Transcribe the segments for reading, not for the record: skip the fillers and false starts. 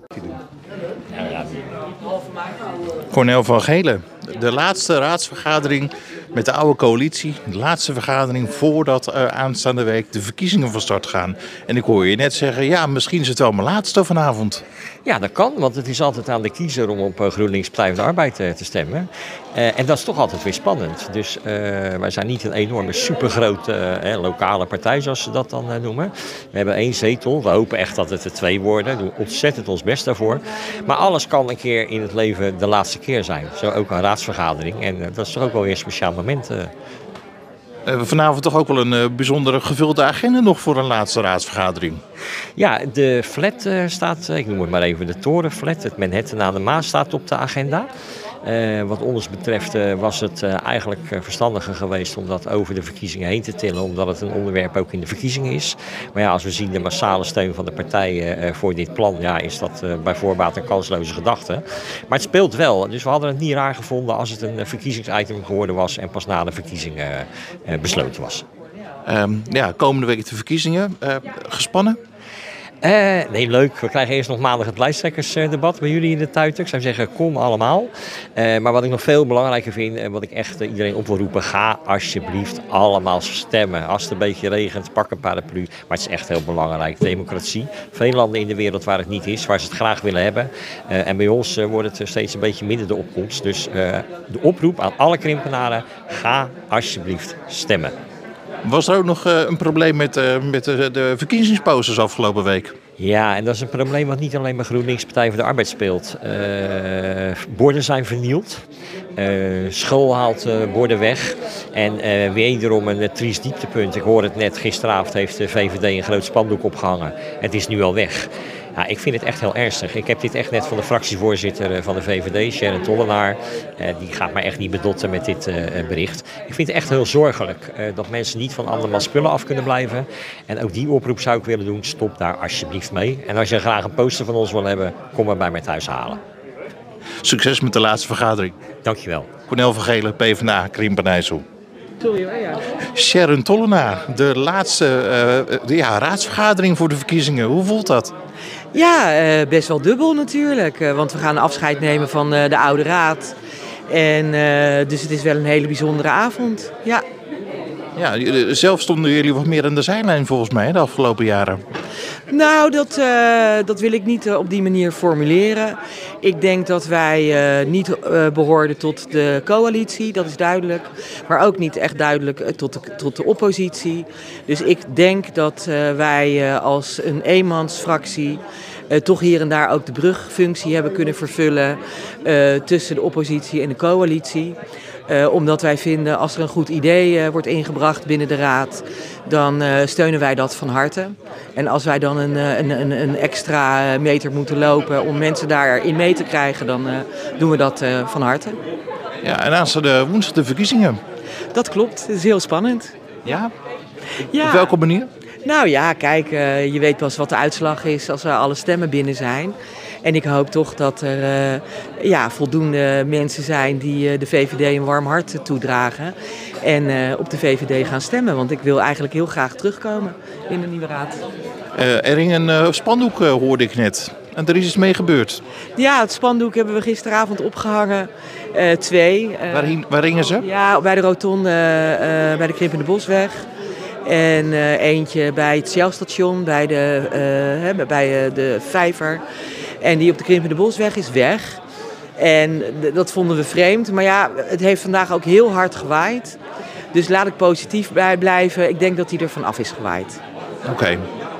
Cornel van Gelen, de laatste raadsvergadering met de oude coalitie. De laatste vergadering voordat aanstaande week de verkiezingen van start gaan. En ik hoor je net zeggen, ja, misschien is het wel mijn laatste vanavond. Ja, dat kan, want het is altijd aan de kiezer om op GroenLinks Partij van de Arbeid te stemmen. En dat is toch altijd weer spannend. Dus wij zijn niet een enorme, supergrote lokale partij, zoals ze dat dan noemen. We hebben 1 zetel. We hopen echt dat het er 2 worden. We doen ontzettend ons best daarvoor. Maar alles kan een keer in het leven de laatste keer zijn. Zo ook een raadsvergadering. En dat is toch ook wel weer een speciaal moment. We hebben vanavond toch ook wel een bijzondere gevulde agenda nog voor een laatste raadsvergadering. Ja, de flat staat, ik noem het maar even de torenflat, het Manhattan aan de Maas staat op de agenda. Wat ons betreft was het eigenlijk verstandiger geweest om dat over de verkiezingen heen te tillen, omdat het een onderwerp ook in de verkiezingen is. Maar ja, als we zien de massale steun van de partijen voor dit plan, ja, is dat bij voorbaat een kansloze gedachte. Maar het speelt wel, dus we hadden het niet raar gevonden als het een verkiezingsitem geworden was en pas na de verkiezingen besloten was. Komende week de verkiezingen. Gespannen? Nee, leuk. We krijgen eerst nog maandag het lijsttrekkersdebat bij jullie in de Tuiten. Ik zou zeggen, kom allemaal. Maar wat ik nog veel belangrijker vind en wat ik echt iedereen op wil roepen, ga alsjeblieft allemaal stemmen. Als het een beetje regent, pak een paraplu. Maar het is echt heel belangrijk. Democratie. Veel landen in de wereld waar het niet is, waar ze het graag willen hebben. En bij ons wordt het steeds een beetje minder de opkomst. Dus de oproep aan alle Krimpenaren, ga alsjeblieft stemmen. Was er ook nog een probleem met de verkiezingsposters afgelopen week? Ja, en dat is een probleem wat niet alleen bij GroenLinks Partij voor de Arbeid speelt. Borden zijn vernield. School haalt borden weg. En wederom een triest dieptepunt. Ik hoor het net, gisteravond heeft de VVD een groot spandoek opgehangen. Het is nu al weg. Ja, ik vind het echt heel ernstig. Ik heb dit echt net van de fractievoorzitter van de VVD, Sharon Tollenaar. Die gaat mij echt niet bedotten met dit bericht. Ik vind het echt heel zorgelijk dat mensen niet van allemaal spullen af kunnen blijven. En ook die oproep zou ik willen doen, stop daar alsjeblieft mee. En als je graag een poster van ons wil hebben, kom maar bij mij thuis halen. Succes met de laatste vergadering. Dankjewel. Cornel van Gelen, PvdA, Krimpen-IJssel. Sorry hoor, ja. Sharon Tollenaar, de laatste raadsvergadering voor de verkiezingen. Hoe voelt dat? Ja, best wel dubbel natuurlijk. Want we gaan afscheid nemen van de oude raad. En dus het is wel een hele bijzondere avond. Ja. Ja, zelf stonden jullie wat meer aan de zijlijn volgens mij de afgelopen jaren. Nou, dat wil ik niet op die manier formuleren. Ik denk dat wij niet behoorden tot de coalitie, dat is duidelijk. Maar ook niet echt duidelijk tot de oppositie. Dus ik denk dat wij als een eenmansfractie toch hier en daar ook de brugfunctie hebben kunnen vervullen tussen de oppositie en de coalitie. Omdat wij vinden, als er een goed idee wordt ingebracht binnen de raad, dan steunen wij dat van harte. En als wij dan een extra meter moeten lopen om mensen daarin mee te krijgen, dan doen we dat van harte. Ja, en aanstaande woensdag de verkiezingen. Dat klopt, het is heel spannend. Ja? Ja. Op welke manier? Nou ja, kijk, je weet pas wat de uitslag is als alle stemmen binnen zijn. En ik hoop toch dat er voldoende mensen zijn die de VVD een warm hart toedragen. En op de VVD gaan stemmen. Want ik wil eigenlijk heel graag terugkomen in de nieuwe raad. Er hing een spandoek, hoorde ik net. En er is iets mee gebeurd. Ja, het spandoek hebben we gisteravond opgehangen. 2. Waar hingen ze? Ja, bij de rotonde, bij de Krimp in de Bosweg. En eentje bij het Shell-station, bij de Vijver. En die op de Krimp in de Bosweg is weg. En dat vonden we vreemd. Maar ja, het heeft vandaag ook heel hard gewaaid. Dus laat ik positief blijven. Ik denk dat hij er vanaf is gewaaid. Oké.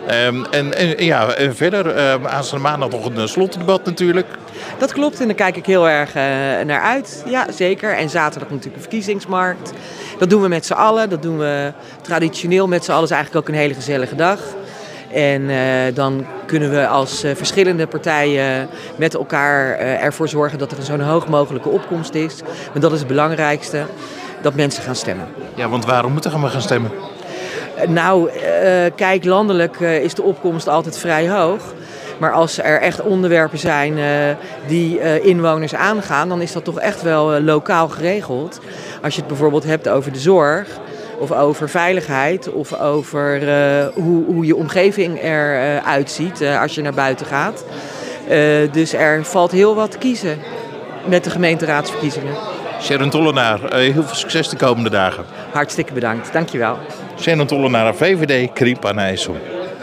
En verder, aanstaande maandag nog een slotdebat natuurlijk. Dat klopt en daar kijk ik heel erg naar uit. Ja, zeker. En zaterdag natuurlijk een verkiezingsmarkt. Dat doen we met z'n allen. Dat doen we traditioneel met z'n allen. Dat is eigenlijk ook een hele gezellige dag. En dan kunnen we als verschillende partijen met elkaar ervoor zorgen dat er een zo'n hoog mogelijke opkomst is. Want dat is het belangrijkste, dat mensen gaan stemmen. Ja, want waarom moeten we gaan stemmen? Nou, kijk, landelijk is de opkomst altijd vrij hoog. Maar als er echt onderwerpen zijn die inwoners aangaan, dan is dat toch echt wel lokaal geregeld. Als je het bijvoorbeeld hebt over de zorg, of over veiligheid, of over hoe je omgeving eruit ziet als je naar buiten gaat. Dus er valt heel wat te kiezen met de gemeenteraadsverkiezingen. Sharon Tollenaar, heel veel succes de komende dagen. Hartstikke bedankt, dankjewel. Sharon Tollenaar, VVD, Krimp aan IJssel.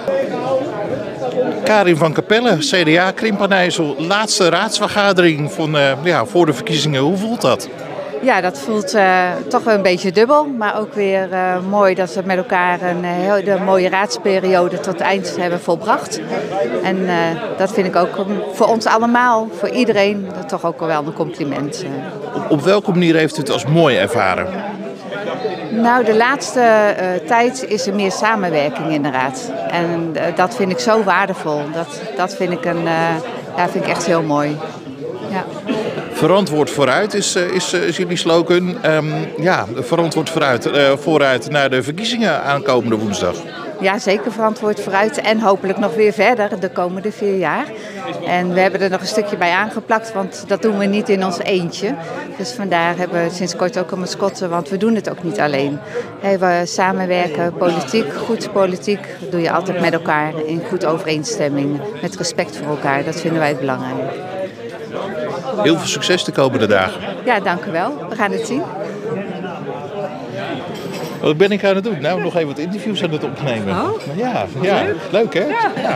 Karin van Capelle, CDA, Krimp aan IJssel. Laatste raadsvergadering voor de verkiezingen. Hoe voelt dat? Ja, dat voelt toch wel een beetje dubbel. Maar ook weer mooi dat we met elkaar een hele mooie raadsperiode tot het eind hebben volbracht. En dat vind ik ook voor ons allemaal, voor iedereen, toch ook wel een compliment. Op welke manier heeft u het als mooi ervaren? Nou, de laatste tijd is er meer samenwerking in de raad. En dat vind ik zo waardevol. Dat vind ik vind ik echt heel mooi. Ja. Verantwoord vooruit is jullie slogan. Verantwoord vooruit naar de verkiezingen aankomende woensdag. Ja, zeker verantwoord vooruit en hopelijk nog weer verder de komende 4 jaar. En we hebben er nog een stukje bij aangeplakt, want dat doen we niet in ons eentje. Dus vandaar hebben we sinds kort ook een mascotte, want we doen het ook niet alleen. We samenwerken, goed politiek doe je altijd met elkaar in goed overeenstemming, met respect voor elkaar. Dat vinden wij het belangrijk. Heel veel succes de komende dagen. Ja, dank u wel. We gaan het zien. Wat ben ik aan het doen? Nou, nog even wat interviews aan het opnemen. Oh? Ja, leuk hè? Ja.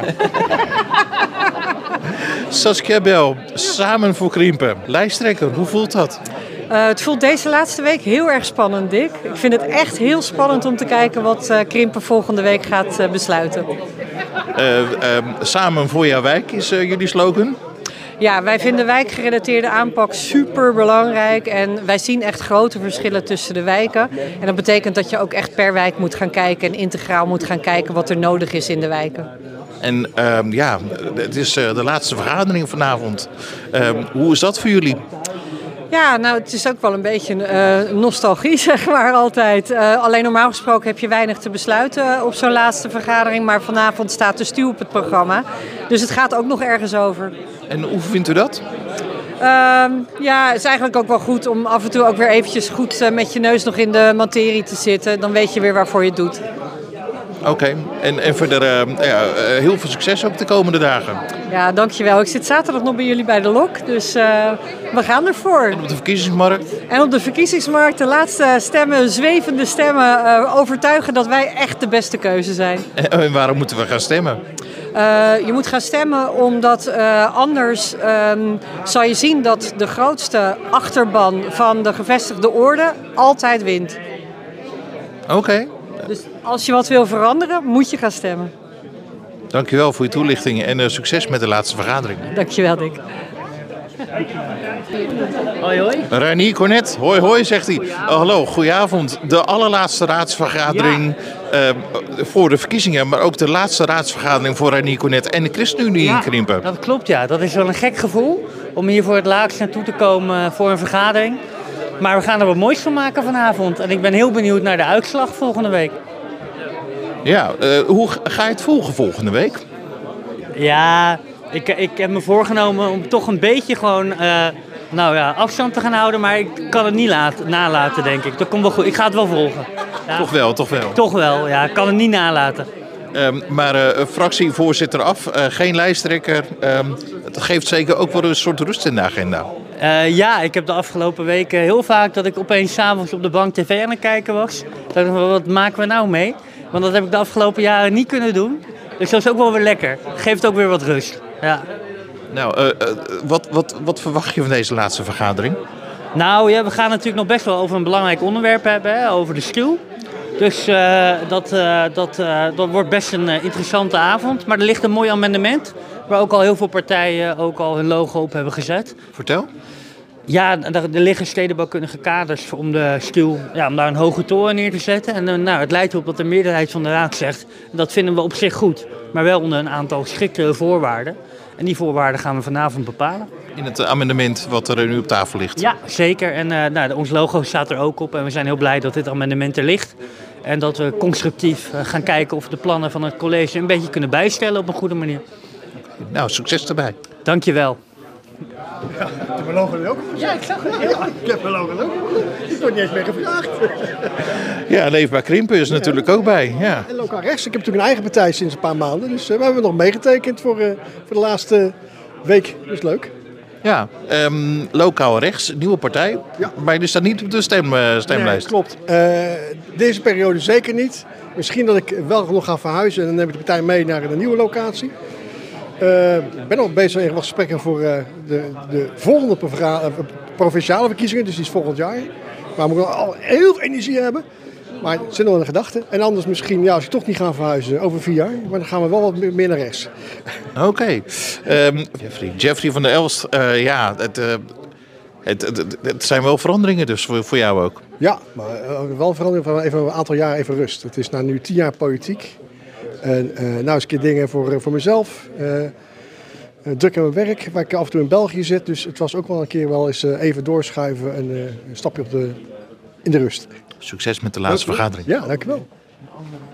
Saskia Bel, Samen voor Krimpen. Lijsttrekker, hoe voelt dat? Het voelt deze laatste week heel erg spannend, Dick. Ik vind het echt heel spannend om te kijken wat Krimpen volgende week gaat besluiten. Samen voor jouw wijk is jullie slogan. Ja, wij vinden wijkgerelateerde aanpak super belangrijk en wij zien echt grote verschillen tussen de wijken. En dat betekent dat je ook echt per wijk moet gaan kijken en integraal moet gaan kijken wat er nodig is in de wijken. En het is de laatste vergadering vanavond. Hoe is dat voor jullie? Ja, nou het is ook wel een beetje nostalgie zeg maar altijd. Alleen normaal gesproken heb je weinig te besluiten op zo'n laatste vergadering. Maar vanavond staat de stuw op het programma. Dus het gaat ook nog ergens over. En hoe vindt u dat? Het is eigenlijk ook wel goed om af en toe ook weer eventjes goed met je neus nog in de materie te zitten. Dan weet je weer waarvoor je het doet. Oké. En verder heel veel succes ook de komende dagen. Ja, dankjewel. Ik zit zaterdag nog bij jullie bij de Lok, dus we gaan ervoor. En op de verkiezingsmarkt? En op de verkiezingsmarkt, de laatste stemmen, zwevende stemmen, overtuigen dat wij echt de beste keuze zijn. En waarom moeten we gaan stemmen? Je moet gaan stemmen omdat anders zal je zien dat de grootste achterban van de gevestigde orde altijd wint. Oké. Dus als je wat wil veranderen, moet je gaan stemmen. Dankjewel voor je toelichting en succes met de laatste vergadering. Dankjewel, Dick. Hoi, hoi. Reinier Cornet, hoi hoi, zegt hij. Hallo, goedenavond. De allerlaatste raadsvergadering voor de verkiezingen, maar ook de laatste raadsvergadering voor Reinier Cornet en de ChristenUnie in Krimpen. Dat klopt, ja. Dat is wel een gek gevoel om hier voor het laatst naartoe te komen voor een vergadering. Maar we gaan er wat moois van maken vanavond. En ik ben heel benieuwd naar de uitslag volgende week. Ja, hoe ga je het volgen volgende week? Ja, ik heb me voorgenomen om toch een beetje gewoon afstand te gaan houden. Maar ik kan het niet nalaten, denk ik. Dat komt wel goed. Ik ga het wel volgen. Ja. Toch wel, toch wel. Toch wel, ja. Ik kan het niet nalaten. Maar fractievoorzitter af, geen lijsttrekker. Het geeft zeker ook wel een soort rust in de agenda. Ja, ik heb de afgelopen weken heel vaak dat ik opeens 's avonds op de bank tv aan het kijken was. Dacht ik, wat maken we nou mee? Want dat heb ik de afgelopen jaren niet kunnen doen. Dus dat is ook wel weer lekker. Geeft ook weer wat rust. Ja. Nou, wat verwacht je van deze laatste vergadering? Nou ja, we gaan natuurlijk nog best wel over een belangrijk onderwerp hebben, hè, over de stuw. Dus dat wordt best een interessante avond. Maar er ligt een mooi amendement waar ook al heel veel partijen ook al hun logo op hebben gezet. Vertel. Ja, er liggen stedenbouwkundige kaders om de stuw, om daar een hoge toren neer te zetten. En het lijkt erop dat de meerderheid van de raad zegt, dat vinden we op zich goed. Maar wel onder een aantal striktere voorwaarden. En die voorwaarden gaan we vanavond bepalen. In het amendement wat er nu op tafel ligt. Ja, zeker. En ons logo staat er ook op. En we zijn heel blij dat dit amendement er ligt. En dat we constructief gaan kijken of we de plannen van het college een beetje kunnen bijstellen op een goede manier. Nou, succes erbij. Dankjewel. Ja, heb je mijn logo er ook? Ja, ik zag het. Ja, ik heb mijn logo er ook. Ik word niet eens meer gevraagd. Ja, Leefbaar Krimpen is natuurlijk ook bij. Ja. En Lokaal Rechts. Ik heb natuurlijk een eigen partij sinds een paar maanden. Dus we hebben nog meegetekend voor de laatste week. Dat is leuk. Ja, lokaal rechts, nieuwe partij. Ja. Maar jullie staan niet op de stemlijst. Nee, klopt. Deze periode zeker niet. Misschien dat ik wel nog ga verhuizen en dan neem ik de partij mee naar een nieuwe locatie. Ik ben al bezig in gesprekken voor de volgende provinciale verkiezingen, dus die is volgend jaar. Maar we moeten al heel veel energie hebben. Maar het zit nog in de gedachten. En anders misschien, als ik toch niet ga verhuizen, over 4 jaar. Maar dan gaan we wel wat meer naar rechts. Oké. Jeffrey van der Elst, het zijn wel veranderingen dus voor jou ook. Ja, maar wel verandering van even een aantal jaar even rust. Het is nu 10 jaar politiek. En nou eens een keer dingen voor mezelf. Druk aan mijn werk, waar ik af en toe in België zit. Dus het was ook wel een keer wel eens even doorschuiven en een stapje in de rust. Succes met de laatste vergadering. Ja, dankjewel.